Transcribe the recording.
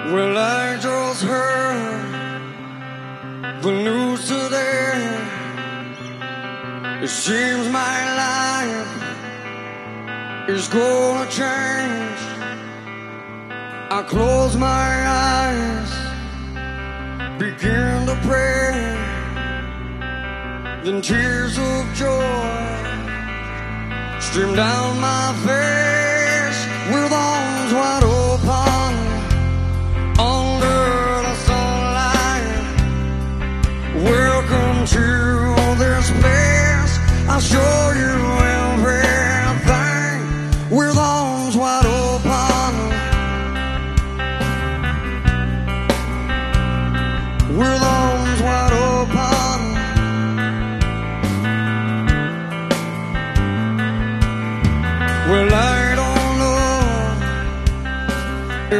Well, I just heard the news today. It seems my life is gonna change. I close my eyes, begin to pray, then tears of joy stream down my face.